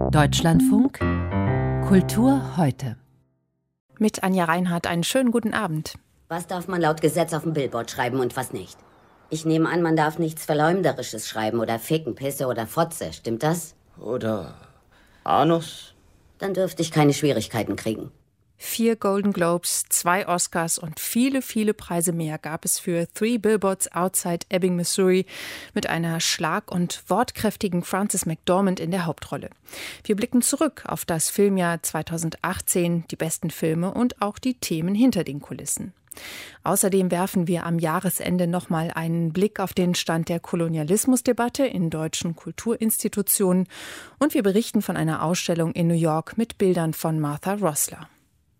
Deutschlandfunk Kultur heute. Mit Anja Reinhardt einen schönen guten Abend. Was darf man laut Gesetz auf dem Billboard schreiben und was nicht? Ich nehme an, man darf nichts Verleumderisches schreiben oder Ficken, Pisse oder Fotze. Stimmt das? Oder Anus? Dann dürfte ich keine Schwierigkeiten kriegen. 4 Golden Globes, 2 Oscars und viele, viele Preise mehr gab es für Three Billboards Outside Ebbing, Missouri mit einer schlag- und wortkräftigen Frances McDormand in der Hauptrolle. Wir blicken zurück auf das Filmjahr 2018, die besten Filme und auch die Themen hinter den Kulissen. Außerdem werfen wir am Jahresende nochmal einen Blick auf den Stand der Kolonialismusdebatte in deutschen Kulturinstitutionen und wir berichten von einer Ausstellung in New York mit Bildern von Martha Rosler.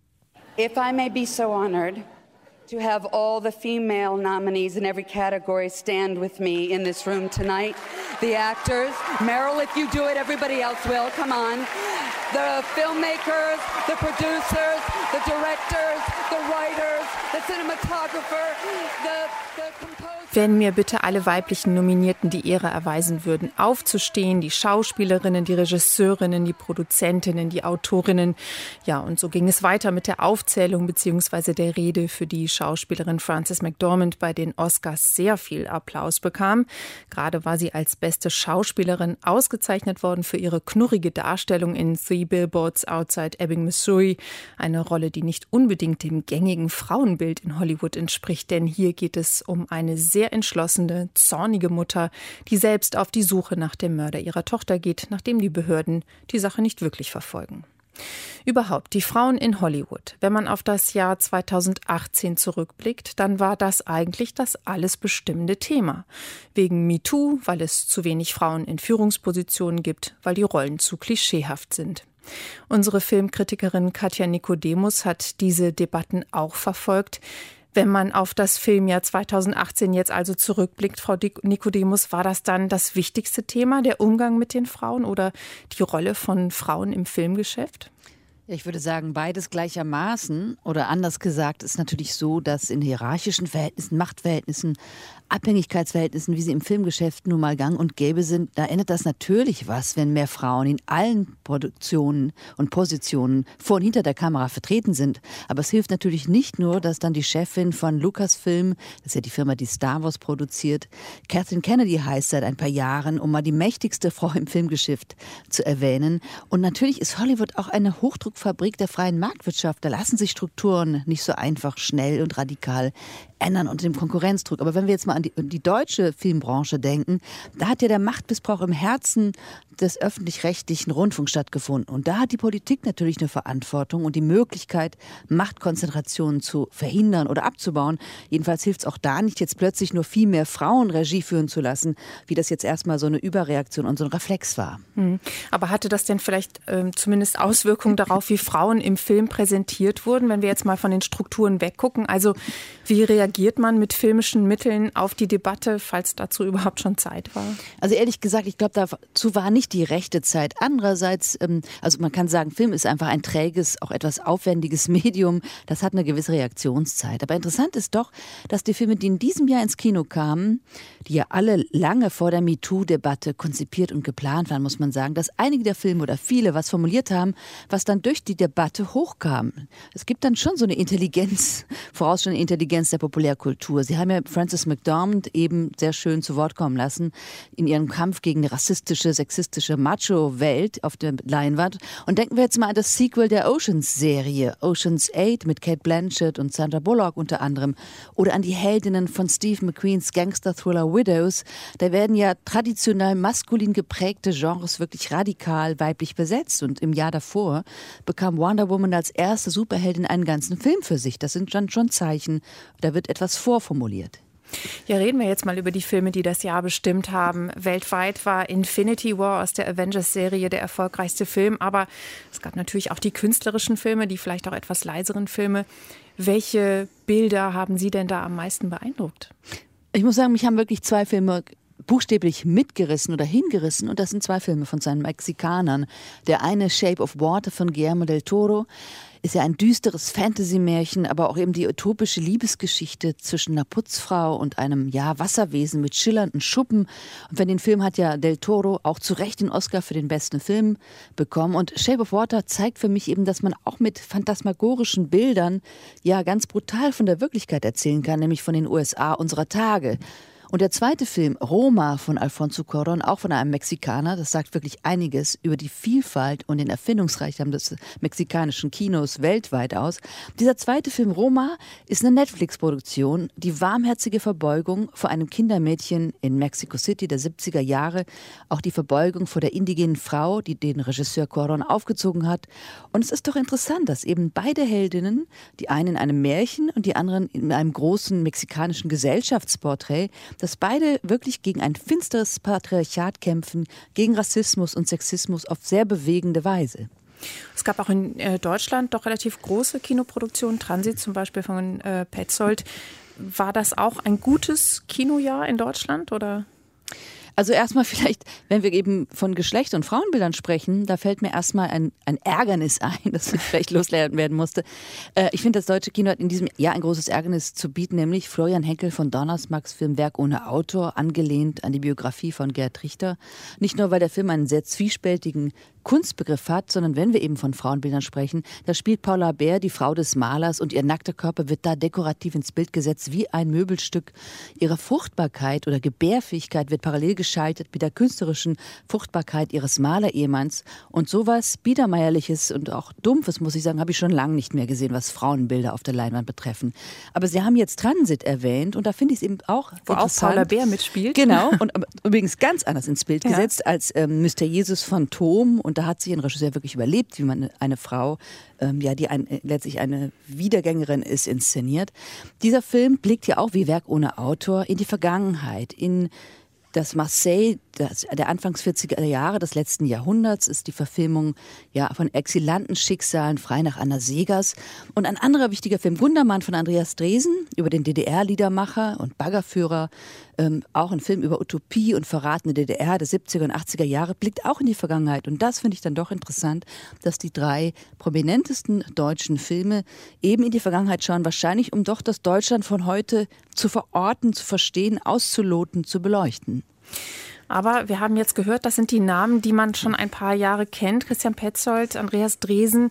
If I may be so honored to have all the female nominees in every category stand with me in this room tonight. The actors, Meryl, if you do it, everybody else will, come on. The filmmakers, the producers, the directors, the writers, the cinematographer, the composer. Wenn mir bitte alle weiblichen Nominierten die Ehre erweisen würden, aufzustehen, die Schauspielerinnen, die Regisseurinnen, die Produzentinnen, die Autorinnen. Ja, und so ging es weiter mit der Aufzählung bzw. der Rede, für die Schauspielerin Frances McDormand bei den Oscars sehr viel Applaus bekam. Gerade war sie als beste Schauspielerin ausgezeichnet worden für ihre knurrige Darstellung in Three Billboards Outside Ebbing, Missouri. Eine Rolle, die nicht unbedingt dem gängigen Frauenbild in Hollywood entspricht, denn hier geht es um eine sehr entschlossene, zornige Mutter, die selbst auf die Suche nach dem Mörder ihrer Tochter geht, nachdem die Behörden die Sache nicht wirklich verfolgen. Überhaupt, die Frauen in Hollywood. Wenn man auf das Jahr 2018 zurückblickt, dann war das eigentlich das alles bestimmende Thema. Wegen MeToo, weil es zu wenig Frauen in Führungspositionen gibt, weil die Rollen zu klischeehaft sind. Unsere Filmkritikerin Katja Nicodemus hat diese Debatten auch verfolgt. Wenn man auf das Filmjahr 2018 jetzt also zurückblickt, Frau Nicodemus, war das dann das wichtigste Thema, der Umgang mit den Frauen oder die Rolle von Frauen im Filmgeschäft? Ich würde sagen, beides gleichermaßen. Oder anders gesagt, ist natürlich so, dass in hierarchischen Verhältnissen, Machtverhältnissen, Abhängigkeitsverhältnissen, wie sie im Filmgeschäft nun mal gang und gäbe sind, da ändert das natürlich was, wenn mehr Frauen in allen Produktionen und Positionen vor und hinter der Kamera vertreten sind. Aber es hilft natürlich nicht nur, dass dann die Chefin von Lucasfilm, das ist ja die Firma, die Star Wars produziert, Kathleen Kennedy heißt seit ein paar Jahren, um mal die mächtigste Frau im Filmgeschäft zu erwähnen. Und natürlich ist Hollywood auch eine Hochdruckfabrik der freien Marktwirtschaft. Da lassen sich Strukturen nicht so einfach, schnell und radikal ändern unter dem Konkurrenzdruck. Aber wenn wir jetzt mal an die deutsche Filmbranche denken, da hat ja der Machtmissbrauch im Herzen des öffentlich-rechtlichen Rundfunks stattgefunden. Und da hat die Politik natürlich eine Verantwortung und die Möglichkeit, Machtkonzentrationen zu verhindern oder abzubauen. Jedenfalls hilft es auch da nicht, jetzt plötzlich nur viel mehr Frauen Regie führen zu lassen, wie das jetzt erstmal so eine Überreaktion und so ein Reflex war. Aber hatte das denn vielleicht zumindest Auswirkungen darauf, wie Frauen im Film präsentiert wurden, wenn wir jetzt mal von den Strukturen weggucken? Also wie reagiert man mit filmischen Mitteln auf die Debatte, falls dazu überhaupt schon Zeit war? Also ehrlich gesagt, ich glaube, dazu war nicht die rechte Zeit. Andererseits, also man kann sagen, Film ist einfach ein träges, auch etwas aufwendiges Medium. Das hat eine gewisse Reaktionszeit. Aber interessant ist doch, dass die Filme, die in diesem Jahr ins Kino kamen, die ja alle lange vor der MeToo-Debatte konzipiert und geplant waren, muss man sagen, dass einige der Filme oder viele was formuliert haben, was dann durch die Debatte hochkam. Es gibt dann schon so eine Intelligenz, vorausschauende Intelligenz der Populärkultur. Sie haben ja Frances McDormand eben sehr schön zu Wort kommen lassen in ihrem Kampf gegen eine rassistische, sexistische Macho-Welt auf der Leinwand. Und denken wir jetzt mal an das Sequel der Oceans-Serie, Oceans 8 mit Cate Blanchett und Sandra Bullock unter anderem. Oder an die Heldinnen von Steve McQueens Gangster-Thriller Widows. Da werden ja traditionell maskulin geprägte Genres wirklich radikal weiblich besetzt. Und im Jahr davor bekam Wonder Woman als erste Superheldin einen ganzen Film für sich. Das sind dann schon Zeichen. Da wird etwas vorformuliert. Ja, reden wir jetzt mal über die Filme, die das Jahr bestimmt haben. Weltweit war Infinity War aus der Avengers-Serie der erfolgreichste Film, aber es gab natürlich auch die künstlerischen Filme, die vielleicht auch etwas leiseren Filme. Welche Bilder haben Sie denn da am meisten beeindruckt? Ich muss sagen, mich haben wirklich 2 Filme buchstäblich mitgerissen oder hingerissen. Und das sind 2 Filme von seinen Mexikanern. Der eine, Shape of Water von Guillermo del Toro, ist ja ein düsteres Fantasy-Märchen, aber auch eben die utopische Liebesgeschichte zwischen einer Putzfrau und einem Wasserwesen mit schillernden Schuppen. Und für den Film hat ja del Toro auch zu Recht den Oscar für den besten Film bekommen. Und Shape of Water zeigt für mich eben, dass man auch mit phantasmagorischen Bildern ganz brutal von der Wirklichkeit erzählen kann, nämlich von den USA unserer Tage. Und der zweite Film, Roma von Alfonso Cuarón, auch von einem Mexikaner, das sagt wirklich einiges über die Vielfalt und den Erfindungsreichtum des mexikanischen Kinos weltweit aus. Dieser zweite Film, Roma, ist eine Netflix-Produktion, die warmherzige Verbeugung vor einem Kindermädchen in Mexico City der 70er Jahre, auch die Verbeugung vor der indigenen Frau, die den Regisseur Cuarón aufgezogen hat. Und es ist doch interessant, dass eben beide Heldinnen, die eine in einem Märchen und die anderen in einem großen mexikanischen Gesellschaftsporträt, dass beide wirklich gegen ein finsteres Patriarchat kämpfen, gegen Rassismus und Sexismus auf sehr bewegende Weise. Es gab auch in Deutschland doch relativ große Kinoproduktionen, Transit zum Beispiel von Petzold. War das auch ein gutes Kinojahr in Deutschland, oder? Also erstmal vielleicht, wenn wir eben von Geschlecht- und Frauenbildern sprechen, da fällt mir erstmal ein Ärgernis ein, das vielleicht loswerden werden musste. Ich finde, das deutsche Kino hat in diesem Jahr ein großes Ärgernis zu bieten, nämlich Florian Henkel von Donnersmarcks Film Werk ohne Autor, angelehnt an die Biografie von Gerd Richter. Nicht nur, weil der Film einen sehr zwiespältigen Kunstbegriff hat, sondern wenn wir eben von Frauenbildern sprechen, da spielt Paula Bär die Frau des Malers und ihr nackter Körper wird da dekorativ ins Bild gesetzt wie ein Möbelstück. Ihre Fruchtbarkeit oder Gebärfähigkeit wird parallel geschaltet mit der künstlerischen Fruchtbarkeit ihres Malerehemanns. Und sowas Biedermeierliches und auch Dumpfes, muss ich sagen, habe ich schon lange nicht mehr gesehen, was Frauenbilder auf der Leinwand betreffen. Aber Sie haben jetzt Transit erwähnt und da finde ich es eben auch wo interessant. Auch Paula Bär mitspielt. Genau, und übrigens ganz anders ins Bild gesetzt als Mr. Jesus Phantom. Und da hat sich ein Regisseur wirklich überlebt, wie man eine Frau, die letztlich eine Wiedergängerin ist, inszeniert. Dieser Film blickt ja auch wie Werk ohne Autor in die Vergangenheit, in das Marseille der Anfangs 40er Jahre des letzten Jahrhunderts, ist die Verfilmung von exilanten Schicksalen frei nach Anna Segers. Und ein anderer wichtiger Film, Gundermann von Andreas Dresen, über den DDR-Liedermacher und Baggerführer, auch ein Film über Utopie und verratene DDR der 70er und 80er Jahre, blickt auch in die Vergangenheit. Und das finde ich dann doch interessant, dass die 3 prominentesten deutschen Filme eben in die Vergangenheit schauen, wahrscheinlich um doch das Deutschland von heute zu verorten, zu verstehen, auszuloten, zu beleuchten. Aber wir haben jetzt gehört, das sind die Namen, die man schon ein paar Jahre kennt. Christian Petzold, Andreas Dresen.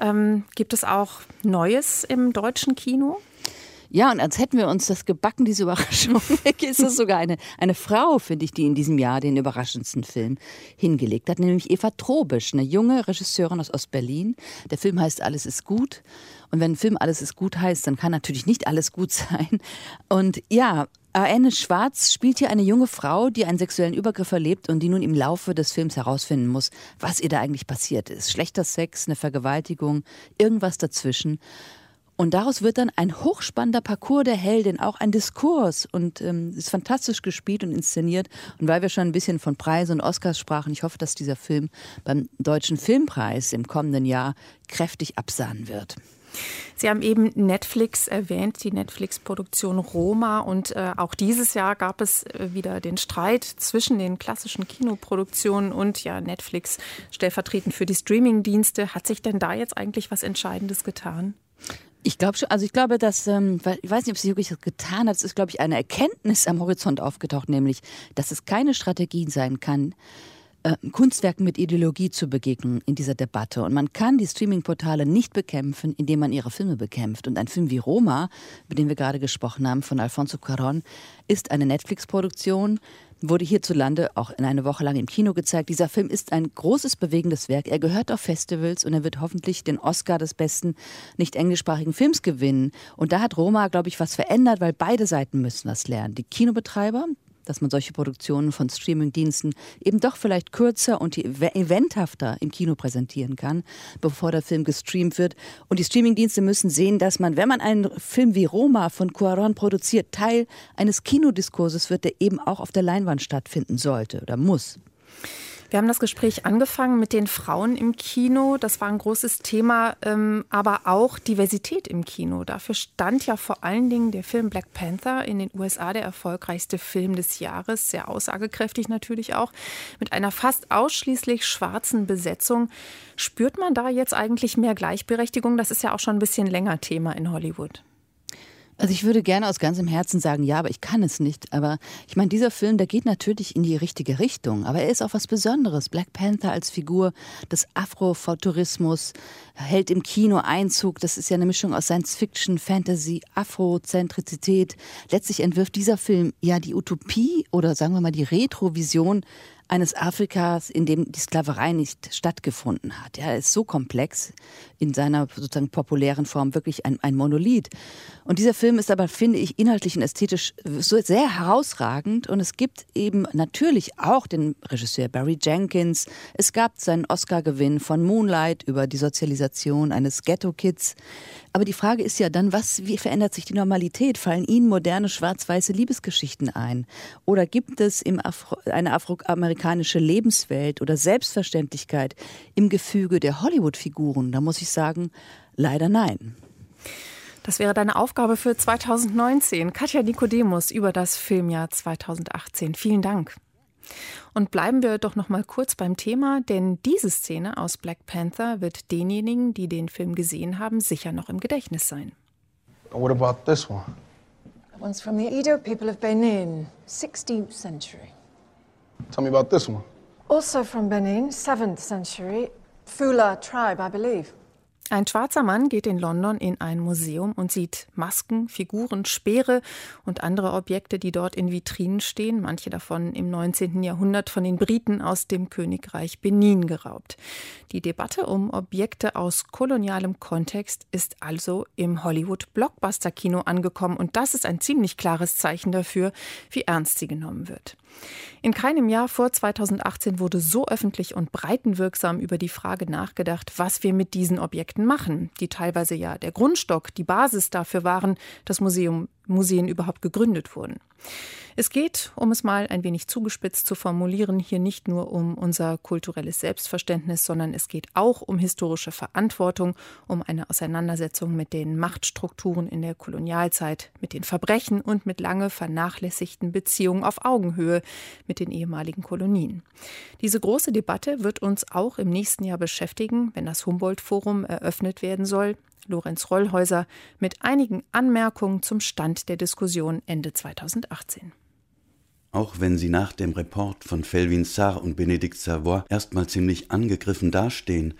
Gibt es auch Neues im deutschen Kino? Ja, und als hätten wir uns das gebacken, diese Überraschung. Ist es sogar eine Frau, finde ich, die in diesem Jahr den überraschendsten Film hingelegt hat, nämlich Eva Trobisch, eine junge Regisseurin aus Ostberlin. Der Film heißt Alles ist gut. Und wenn ein Film Alles ist gut heißt, dann kann natürlich nicht alles gut sein. Und Anne Schwarz spielt hier eine junge Frau, die einen sexuellen Übergriff erlebt und die nun im Laufe des Films herausfinden muss, was ihr da eigentlich passiert ist. Schlechter Sex, eine Vergewaltigung, irgendwas dazwischen. Und daraus wird dann ein hochspannender Parcours der Heldin, auch ein Diskurs und ist fantastisch gespielt und inszeniert. Und weil wir schon ein bisschen von Preisen und Oscars sprachen, ich hoffe, dass dieser Film beim Deutschen Filmpreis im kommenden Jahr kräftig absahnen wird. Sie haben eben Netflix erwähnt, die Netflix-Produktion Roma. Und auch dieses Jahr gab es wieder den Streit zwischen den klassischen Kinoproduktionen und Netflix stellvertretend für die Streamingdienste. Hat sich denn da jetzt eigentlich was Entscheidendes getan? Ich glaube schon, ich glaube, dass, ich weiß nicht, ob es sich wirklich getan hat, es ist, glaube ich, eine Erkenntnis am Horizont aufgetaucht, nämlich, dass es keine Strategie sein kann, Kunstwerken mit Ideologie zu begegnen in dieser Debatte. Und man kann die Streaming-Portale nicht bekämpfen, indem man ihre Filme bekämpft. Und ein Film wie Roma, über den wir gerade gesprochen haben, von Alfonso Cuarón, ist eine Netflix-Produktion, wurde hierzulande auch in eine Woche lang im Kino gezeigt. Dieser Film ist ein großes, bewegendes Werk. Er gehört auf Festivals und er wird hoffentlich den Oscar des besten nicht englischsprachigen Films gewinnen. Und da hat Roma, glaube ich, was verändert, weil beide Seiten müssen das lernen. Die Kinobetreiber, dass man solche Produktionen von Streamingdiensten eben doch vielleicht kürzer und eventhafter im Kino präsentieren kann, bevor der Film gestreamt wird. Und die Streamingdienste müssen sehen, dass man, wenn man einen Film wie Roma von Cuarón produziert, Teil eines Kinodiskurses wird, der eben auch auf der Leinwand stattfinden sollte oder muss. Wir haben das Gespräch angefangen mit den Frauen im Kino. Das war ein großes Thema, aber auch Diversität im Kino. Dafür stand ja vor allen Dingen der Film Black Panther in den USA, der erfolgreichste Film des Jahres. Sehr aussagekräftig natürlich auch, mit einer fast ausschließlich schwarzen Besetzung. Spürt man da jetzt eigentlich mehr Gleichberechtigung? Das ist ja auch schon ein bisschen länger Thema in Hollywood. Also ich würde gerne aus ganzem Herzen sagen, ja, aber ich kann es nicht. Aber ich meine, dieser Film, der geht natürlich in die richtige Richtung. Aber er ist auch was Besonderes. Black Panther als Figur des Afrofuturismus hält im Kino Einzug. Das ist ja eine Mischung aus Science-Fiction, Fantasy, Afrozentrizität. Letztlich entwirft dieser Film ja die Utopie oder sagen wir mal die Retrovision eines Afrikas, in dem die Sklaverei nicht stattgefunden hat. Ja, er ist so komplex in seiner sozusagen populären Form, wirklich ein Monolith. Und dieser Film ist aber, finde ich, inhaltlich und ästhetisch so sehr herausragend. Und es gibt eben natürlich auch den Regisseur Barry Jenkins. Es gab seinen Oscar-Gewinn von Moonlight über die Sozialisation eines Ghetto-Kids. Aber die Frage ist ja dann, wie verändert sich die Normalität? Fallen Ihnen moderne schwarz-weiße Liebesgeschichten ein? Oder gibt es eine afroamerikanische Lebenswelt oder Selbstverständlichkeit im Gefüge der Hollywood-Figuren? Da muss ich sagen, leider nein. Das wäre deine Aufgabe für 2019. Katja Nikodemus über das Filmjahr 2018. Vielen Dank. Und bleiben wir doch noch mal kurz beim Thema, denn diese Szene aus Black Panther wird denjenigen, die den Film gesehen haben, sicher noch im Gedächtnis sein. What about this one? That one's from the Edo people of Benin, 16th century. Tell me about this one. Also from Benin, 7th century, Fula tribe, I believe. Ein schwarzer Mann geht in London in ein Museum und sieht Masken, Figuren, Speere und andere Objekte, die dort in Vitrinen stehen, manche davon im 19. Jahrhundert von den Briten aus dem Königreich Benin geraubt. Die Debatte um Objekte aus kolonialem Kontext ist also im Hollywood-Blockbuster-Kino angekommen und das ist ein ziemlich klares Zeichen dafür, wie ernst sie genommen wird. In keinem Jahr vor 2018 wurde so öffentlich und breitenwirksam über die Frage nachgedacht, was wir mit diesen Objekten machen, die teilweise ja der Grundstock, die Basis dafür waren, dass Museen überhaupt gegründet wurden. Es geht, um es mal ein wenig zugespitzt zu formulieren, hier nicht nur um unser kulturelles Selbstverständnis, sondern es geht auch um historische Verantwortung, um eine Auseinandersetzung mit den Machtstrukturen in der Kolonialzeit, mit den Verbrechen und mit lange vernachlässigten Beziehungen auf Augenhöhe mit den ehemaligen Kolonien. Diese große Debatte wird uns auch im nächsten Jahr beschäftigen, wenn das Humboldt-Forum eröffnet werden soll. Lorenz Rollhäuser mit einigen Anmerkungen zum Stand der Diskussion Ende 2018. Auch wenn sie nach dem Report von Felwine Sarr und Bénédicte Savoy erstmal ziemlich angegriffen dastehen,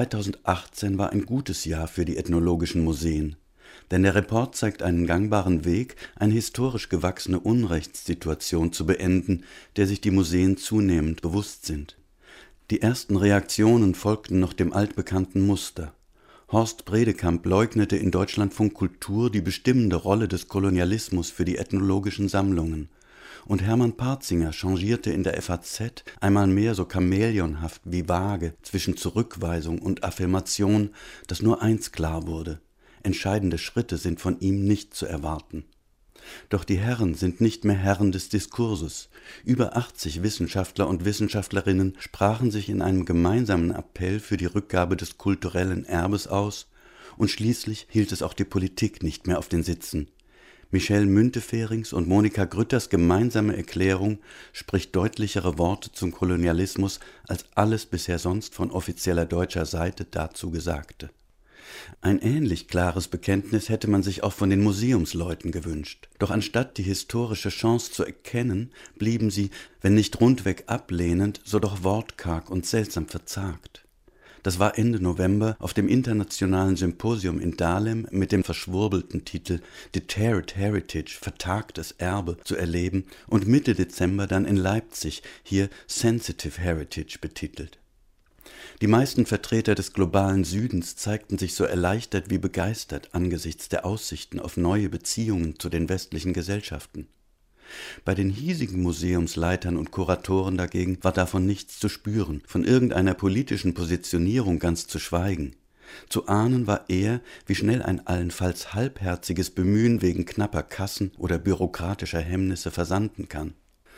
2018 war ein gutes Jahr für die ethnologischen Museen. Denn der Report zeigt einen gangbaren Weg, eine historisch gewachsene Unrechtssituation zu beenden, der sich die Museen zunehmend bewusst sind. Die ersten Reaktionen folgten noch dem altbekannten Muster. Horst Bredekamp leugnete in Deutschlandfunk Kultur die bestimmende Rolle des Kolonialismus für die ethnologischen Sammlungen. Und Hermann Parzinger changierte in der FAZ einmal mehr so chamäleonhaft wie vage zwischen Zurückweisung und Affirmation, dass nur eins klar wurde: Entscheidende Schritte sind von ihm nicht zu erwarten. Doch die Herren sind nicht mehr Herren des Diskurses. Über 80 Wissenschaftler und Wissenschaftlerinnen sprachen sich in einem gemeinsamen Appell für die Rückgabe des kulturellen Erbes aus, und schließlich hielt es auch die Politik nicht mehr auf den Sitzen. Michel Münteferings und Monika Grütters gemeinsame Erklärung spricht deutlichere Worte zum Kolonialismus als alles bisher sonst von offizieller deutscher Seite dazu Gesagte. Ein ähnlich klares Bekenntnis hätte man sich auch von den Museumsleuten gewünscht. Doch anstatt die historische Chance zu erkennen, blieben sie, wenn nicht rundweg ablehnend, so doch wortkarg und seltsam verzagt. Das war Ende November auf dem internationalen Symposium in Dahlem mit dem verschwurbelten Titel Deterred Heritage, vertagtes Erbe, zu erleben und Mitte Dezember dann in Leipzig, hier Sensitive Heritage betitelt. Die meisten Vertreter des globalen Südens zeigten sich so erleichtert wie begeistert angesichts der Aussichten auf neue Beziehungen zu den westlichen Gesellschaften. Bei den hiesigen Museumsleitern und Kuratoren dagegen war davon nichts zu spüren, von irgendeiner politischen Positionierung ganz zu schweigen. Zu ahnen war eher, wie schnell ein allenfalls halbherziges Bemühen wegen knapper Kassen oder bürokratischer Hemmnisse versanden kann.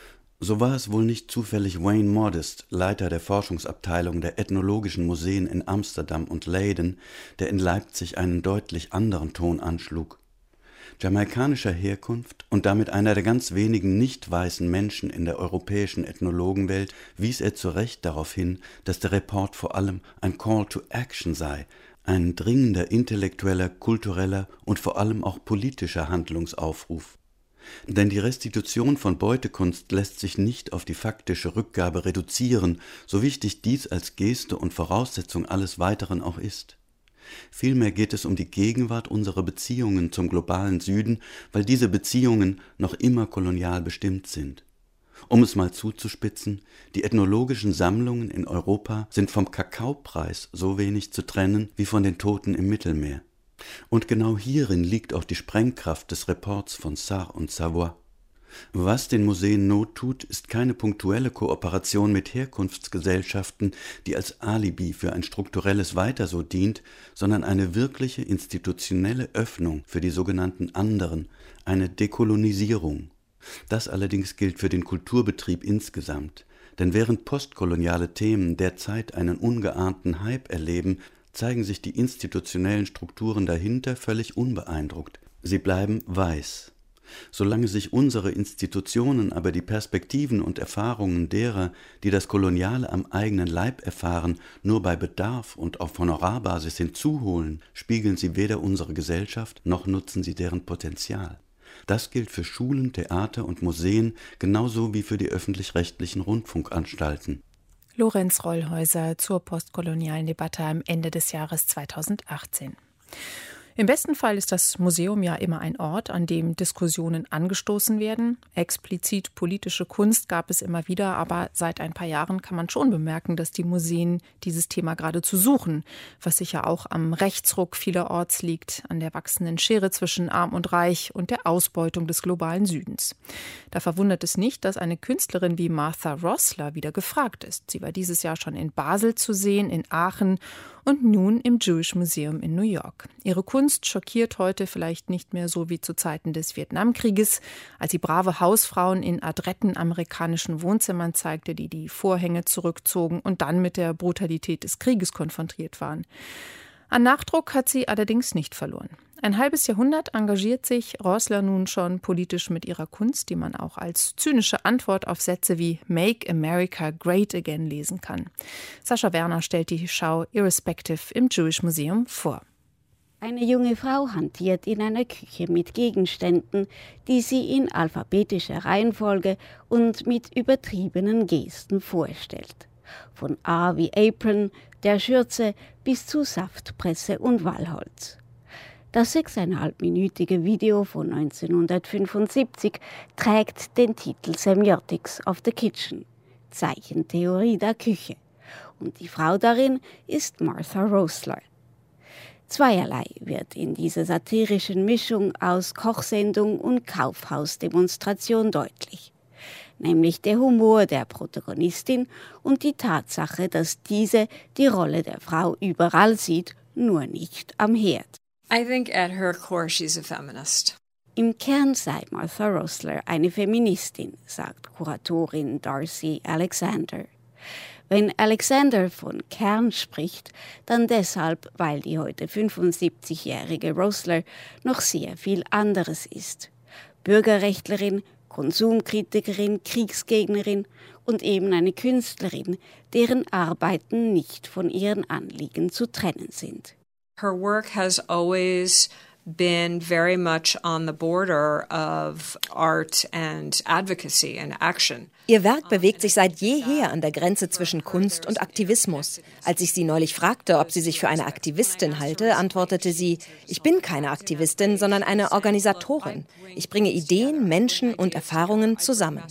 So war es wohl nicht zufällig Wayne Modest, Leiter der Forschungsabteilung der Ethnologischen Museen in Amsterdam und Leiden, der in Leipzig einen deutlich anderen Ton anschlug. Jamaikanischer Herkunft und damit einer der ganz wenigen nicht weißen Menschen in der europäischen Ethnologenwelt wies er zu Recht darauf hin, dass der Report vor allem ein Call to Action sei, ein dringender intellektueller, kultureller und vor allem auch politischer Handlungsaufruf. Denn die Restitution von Beutekunst lässt sich nicht auf die faktische Rückgabe reduzieren, so wichtig dies als Geste und Voraussetzung alles Weiteren auch ist. Vielmehr geht es um die Gegenwart unserer Beziehungen zum globalen Süden, weil diese Beziehungen noch immer kolonial bestimmt sind. Um es mal zuzuspitzen, die ethnologischen Sammlungen in Europa sind vom Kakaopreis so wenig zu trennen wie von den Toten im Mittelmeer. Und genau hierin liegt auch die Sprengkraft des Reports von Sarre und Savoy. Was den Museen Not tut, ist keine punktuelle Kooperation mit Herkunftsgesellschaften, die als Alibi für ein strukturelles Weiter so dient, sondern eine wirkliche institutionelle Öffnung für die sogenannten anderen, eine Dekolonisierung. Das allerdings gilt für den Kulturbetrieb insgesamt, denn während postkoloniale Themen derzeit einen ungeahnten Hype erleben, zeigen sich die institutionellen Strukturen dahinter völlig unbeeindruckt. Sie bleiben weiß. Solange sich unsere Institutionen aber die Perspektiven und Erfahrungen derer, die das Koloniale am eigenen Leib erfahren, nur bei Bedarf und auf Honorarbasis hinzuholen, spiegeln sie weder unsere Gesellschaft, noch nutzen sie deren Potenzial. Das gilt für Schulen, Theater und Museen, genauso wie für die öffentlich-rechtlichen Rundfunkanstalten. Lorenz Rollhäuser zur postkolonialen Debatte am Ende des Jahres 2018. Im besten Fall ist das Museum ja immer ein Ort, an dem Diskussionen angestoßen werden. Explizit politische Kunst gab es immer wieder, aber seit ein paar Jahren kann man schon bemerken, dass die Museen dieses Thema geradezu suchen, was sicher auch am Rechtsruck vielerorts liegt, an der wachsenden Schere zwischen Arm und Reich und der Ausbeutung des globalen Südens. Da verwundert es nicht, dass eine Künstlerin wie Martha Rosler wieder gefragt ist. Sie war dieses Jahr schon in Basel zu sehen, in Aachen und nun im Jewish Museum in New York. Ihre Kunst schockiert heute vielleicht nicht mehr so wie zu Zeiten des Vietnamkrieges, als sie brave Hausfrauen in adretten amerikanischen Wohnzimmern zeigte, die die Vorhänge zurückzogen und dann mit der Brutalität des Krieges konfrontiert waren. An Nachdruck hat sie allerdings nicht verloren. Ein halbes Jahrhundert engagiert sich Rosler nun schon politisch mit ihrer Kunst, die man auch als zynische Antwort auf Sätze wie Make America Great Again lesen kann. Sascha Werner stellt die Schau Irrespective im Jewish Museum vor. Eine junge Frau hantiert in einer Küche mit Gegenständen, die sie in alphabetischer Reihenfolge und mit übertriebenen Gesten vorstellt. Von A wie Apron, der Schürze, bis zu Saftpresse und Walholz. Das 6,5-minütige Video von 1975 trägt den Titel Semiotics of the Kitchen, Zeichentheorie der Küche. Und die Frau darin ist Martha Rosler. Zweierlei wird in dieser satirischen Mischung aus Kochsendung und Kaufhausdemonstration deutlich. Nämlich der Humor der Protagonistin und die Tatsache, dass diese die Rolle der Frau überall sieht, nur nicht am Herd. I think at her core she's a feminist. Im Kern sei Martha Rosler eine Feministin, sagt Kuratorin Darcy Alexander. Wenn Alexander von Kern spricht, dann deshalb, weil die heute 75-jährige Rosler noch sehr viel anderes ist. Bürgerrechtlerin, Konsumkritikerin, Kriegsgegnerin und eben eine Künstlerin, deren Arbeiten nicht von ihren Anliegen zu trennen sind. Her work has always been very much on the border of art and advocacy and action. Ihr Werk bewegt sich seit jeher an der Grenze zwischen Kunst und Aktivismus. Als ich sie neulich fragte, ob sie sich für eine Aktivistin halte, antwortete sie, ich bin keine Aktivistin, sondern eine Organisatorin. Ich bringe Ideen, Menschen und Erfahrungen zusammen.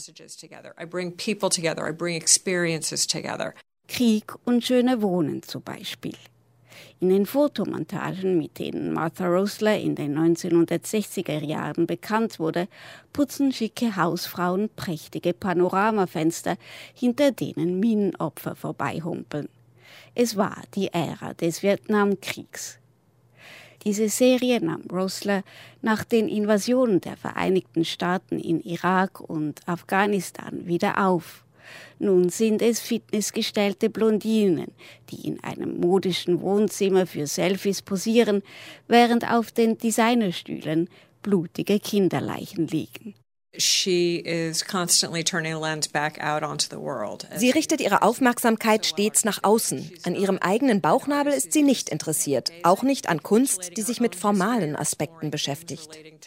Krieg und schöne Wohnen zum Beispiel. In den Fotomontagen, mit denen Martha Rosler in den 1960er Jahren bekannt wurde, putzen schicke Hausfrauen prächtige Panoramafenster, hinter denen Minenopfer vorbeihumpeln. Es war die Ära des Vietnamkriegs. Diese Serie nahm Rosler nach den Invasionen der Vereinigten Staaten in Irak und Afghanistan wieder auf. Nun sind es fitnessgestellte Blondinen, die in einem modischen Wohnzimmer für Selfies posieren, während auf den Designerstühlen blutige Kinderleichen liegen. She is constantly turning a lens back out onto the world. Sie richtet ihre Aufmerksamkeit stets nach außen. An ihrem eigenen Bauchnabel ist sie nicht interessiert, auch nicht an Kunst, die sich mit formalen Aspekten beschäftigt.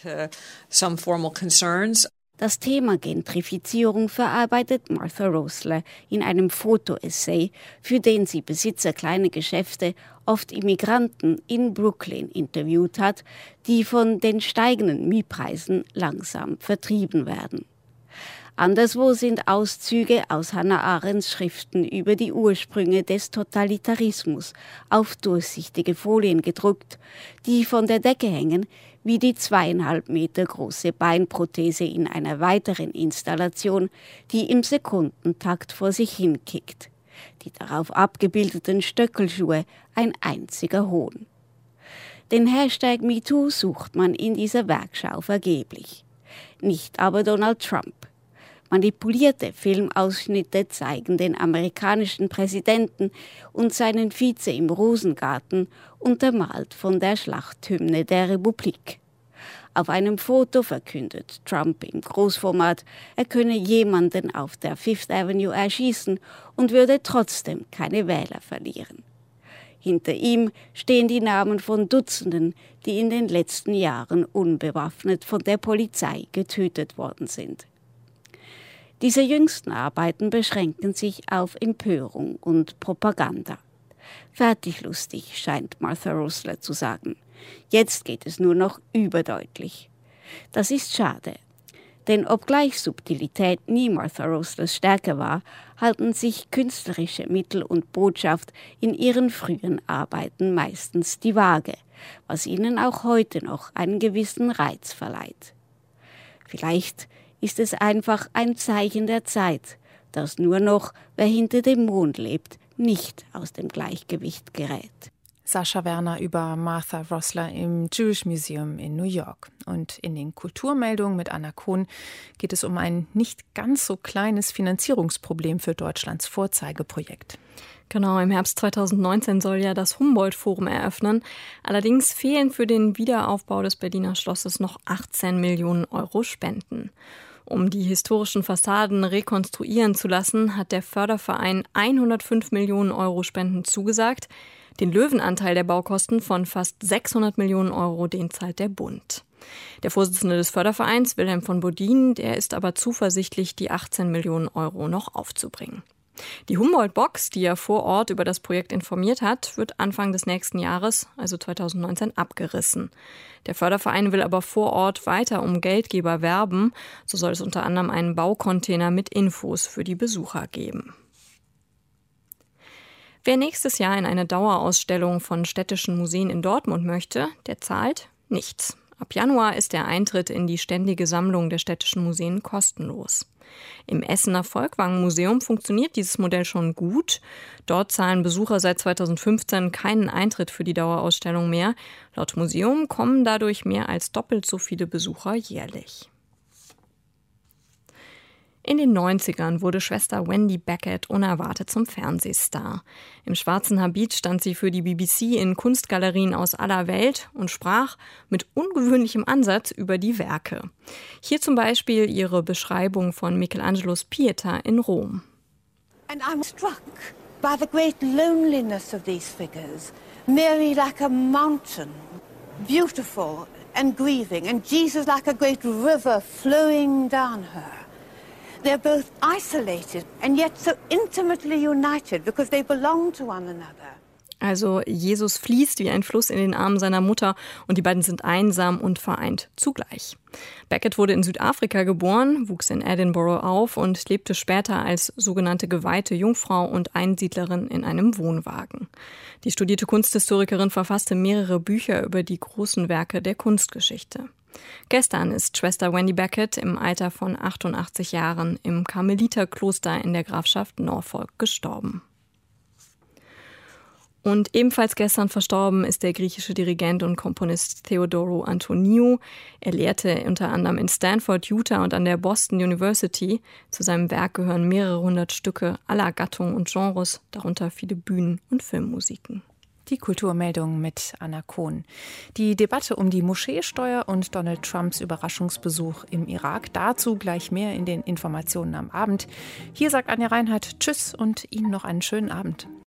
Das Thema Gentrifizierung verarbeitet Martha Rosler in einem Fotoessay, für den sie Besitzer kleiner Geschäfte, oft Immigranten in Brooklyn interviewt hat, die von den steigenden Mietpreisen langsam vertrieben werden. Anderswo sind Auszüge aus Hannah Arendts Schriften über die Ursprünge des Totalitarismus auf durchsichtige Folien gedruckt, die von der Decke hängen, wie die 2,5 Meter große Beinprothese in einer weiteren Installation, die im Sekundentakt vor sich hinkickt. Die darauf abgebildeten Stöckelschuhe ein einziger Hohn. Den Hashtag MeToo sucht man in dieser Werkschau vergeblich. Nicht aber Donald Trump. Manipulierte Filmausschnitte zeigen den amerikanischen Präsidenten und seinen Vize im Rosengarten, untermalt von der Schlachthymne der Republik. Auf einem Foto verkündet Trump im Großformat, er könne jemanden auf der Fifth Avenue erschießen und würde trotzdem keine Wähler verlieren. Hinter ihm stehen die Namen von Dutzenden, die in den letzten Jahren unbewaffnet von der Polizei getötet worden sind. Diese jüngsten Arbeiten beschränken sich auf Empörung und Propaganda. Fertig lustig, scheint Martha Rosler zu sagen. Jetzt geht es nur noch überdeutlich. Das ist schade. Denn obgleich Subtilität nie Martha Roslers Stärke war, halten sich künstlerische Mittel und Botschaft in ihren frühen Arbeiten meistens die Waage, was ihnen auch heute noch einen gewissen Reiz verleiht. Vielleicht ist es einfach ein Zeichen der Zeit, dass nur noch, wer hinter dem Mond lebt, nicht aus dem Gleichgewicht gerät. Sascha Werner über Martha Rosler im Jewish Museum in New York. Und in den Kulturmeldungen mit Anna Kohn geht es um ein nicht ganz so kleines Finanzierungsproblem für Deutschlands Vorzeigeprojekt. Genau, im Herbst 2019 soll ja das Humboldt-Forum eröffnen. Allerdings fehlen für den Wiederaufbau des Berliner Schlosses noch 18 Millionen Euro Spenden. Um die historischen Fassaden rekonstruieren zu lassen, hat der Förderverein 105 Millionen Euro Spenden zugesagt. Den Löwenanteil der Baukosten von fast 600 Millionen Euro, den zahlt der Bund. Der Vorsitzende des Fördervereins, Wilhelm von Bodin, der ist aber zuversichtlich, die 18 Millionen Euro noch aufzubringen. Die Humboldt-Box, die ja vor Ort über das Projekt informiert hat, wird Anfang des nächsten Jahres, also 2019, abgerissen. Der Förderverein will aber vor Ort weiter um Geldgeber werben. So soll es unter anderem einen Baucontainer mit Infos für die Besucher geben. Wer nächstes Jahr in eine Dauerausstellung von städtischen Museen in Dortmund möchte, der zahlt nichts. Ab Januar ist der Eintritt in die ständige Sammlung der städtischen Museen kostenlos. Im Essener Volkwang-Museum funktioniert dieses Modell schon gut. Dort zahlen Besucher seit 2015 keinen Eintritt für die Dauerausstellung mehr. Laut Museum kommen dadurch mehr als doppelt so viele Besucher jährlich. In den 90ern wurde Schwester Wendy Beckett unerwartet zum Fernsehstar. Im schwarzen Habit stand sie für die BBC in Kunstgalerien aus aller Welt und sprach mit ungewöhnlichem Ansatz über die Werke. Hier zum Beispiel ihre Beschreibung von Michelangelos Pieta in Rom. And I'm struck by the great loneliness of these figures. Mary like a mountain, beautiful and grieving, and Jesus like a great river flowing down her. They're both isolated and yet so intimately united because they belong to one another. Also Jesus fließt wie ein Fluss in den Armen seiner Mutter und die beiden sind einsam und vereint zugleich. Beckett wurde in Südafrika geboren, wuchs in Edinburgh auf und lebte später als sogenannte geweihte Jungfrau und Einsiedlerin in einem Wohnwagen. Die studierte Kunsthistorikerin verfasste mehrere Bücher über die großen Werke der Kunstgeschichte. Gestern ist Schwester Wendy Beckett im Alter von 88 Jahren im Karmeliterkloster in der Grafschaft Norfolk gestorben. Und ebenfalls gestern verstorben ist der griechische Dirigent und Komponist Theodoros Antoniou. Er lehrte unter anderem in Stanford, Utah und an der Boston University. Zu seinem Werk gehören mehrere hundert Stücke aller Gattungen und Genres, darunter viele Bühnen- und Filmmusiken. Die Kulturmeldung mit Anna Kohn. Die Debatte um die Moscheesteuer und Donald Trumps Überraschungsbesuch im Irak. Dazu gleich mehr in den Informationen am Abend. Hier sagt Anja Reinhardt Tschüss und Ihnen noch einen schönen Abend.